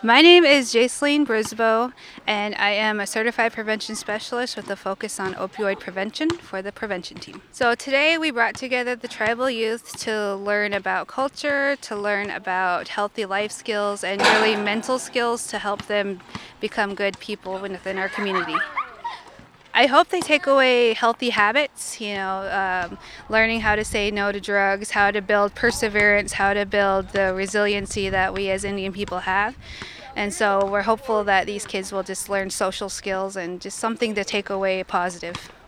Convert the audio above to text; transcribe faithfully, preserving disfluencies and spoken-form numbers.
My name is Jaceline Brisboe, and I am a certified prevention specialist with a focus on opioid prevention for the prevention team. So today we brought together the tribal youth to learn about culture, to learn about healthy life skills, and really mental skills to help them become good people within our community. I hope they take away healthy habits, you know, um, learning how to say no to drugs, how to build perseverance, how to build the resiliency that we as Indian people have. And so we're hopeful that these kids will just learn social skills and just something to take away positive.